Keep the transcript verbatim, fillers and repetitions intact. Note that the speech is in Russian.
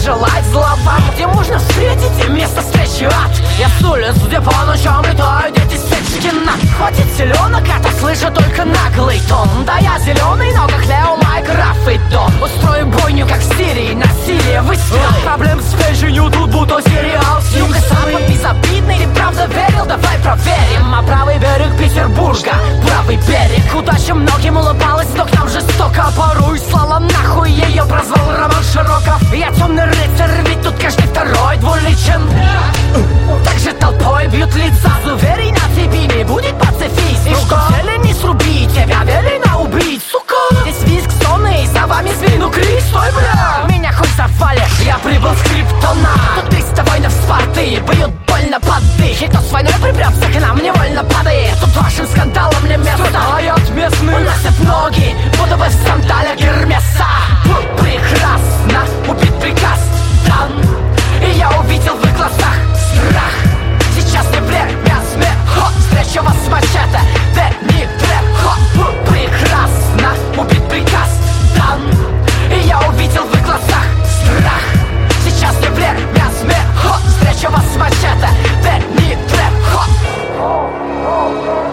желать зла вам, где можно встретить и место встречи ад. Я с улиц, где по ночам летают дети Сечкина. Хватит селенок, это слышу только наглый тон. Да я зеленый, но как Лео, Майк, Раф и Дон. Устрою бойню, как в Сирии, насилие, выстрел. Проблем с фэшнью тут будто сериал. Юг и запад безобидный, или правда верил? Давай проверим. А правый берег Петербурга, правый берег. Удача многим улыбалась, но к нам жестоко. Порой слала нахуй, ее прозвал Роман Широков. Я темный рыцарь, ведь тут каждый второй двуличен. Также толпой бьют лица. Уверен, на тебе не будет пацифист. И что цели не сруби, тебя велено убить, сука. Здесь визг сонный, и за вами спину крик. Стой, бля, меня хоть завали, я прибыл с Криптона. Тут триста воинов Спарты, бьют больно под дых. И кто с войной припрется к нам, невольно падает. Тут вашим скандалом не место. Стоят местные, уносят ноги, будто бы в сандалях Гермеса. Прекрасно, убит приказ дан. И я увидел в их глазах страх. Сейчас не время смеха, встреча вас с мачете, да не треха. Прекрасно, убит приказ дан. И я увидел в их глазах страх. Сейчас не время смеха, встреча вас с мачете, да не треха.